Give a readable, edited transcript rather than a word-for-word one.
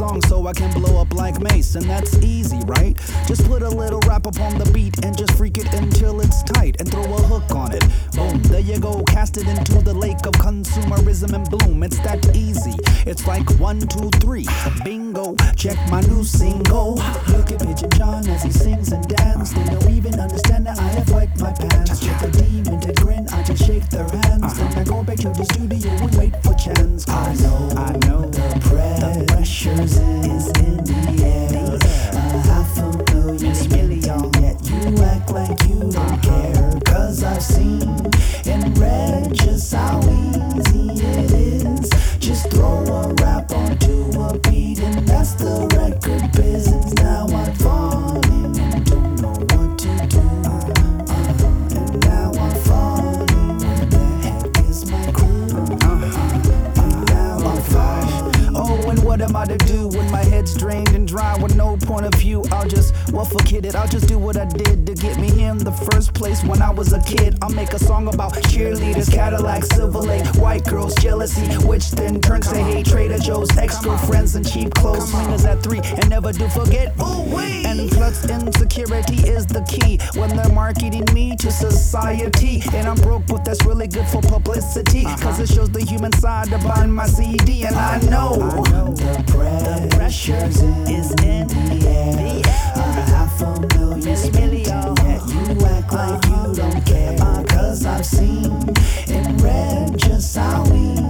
song so I can blow up like Mace, and that's easy, right? Just put a little rap up on the beat and just freak it until it's tight and throw a hook on it. Boom, there you go, cast it into the lake of consumerism and bloom. It's that easy. It's like 1, 2, 3, bingo. Check my new single. Look at Pigeon John as he sings and dances. They don't even understand that I have wiped my pants. With a demon to grin, I just shake their hands. Then I go back to the studio and wait for chance. I know the pressure's is in the air. $500,000, yet you act like you don't care. Cause I've seen in red just how easy it is. Just throw a rap onto a beat and that's the record business. Now I'm falling and don't know what to do. And now I'm falling. Where the heck is my crew? And now I'm falling. Oh, and what am I to do when my head's drained and dry with no point of view? I'll just, well, forget it. I'll just do what I did to get me here in the first place when I was a kid. I'll make a song about cheerleaders, Cadillac, Silver Lake, white girls, jealousy, which then turns to hate. Trader Joe's, ex-girlfriends, and cheap clothes. Swingers at 3, and never do forget. Ooh, wee! And plus, insecurity is the key when they're marketing me to society. And I'm broke, but that's really good for publicity. Cause it shows the human side of buying my CD. And I know the pressure is in the air. $500,000, yet you act like you don't care. Cause I've seen in red just how we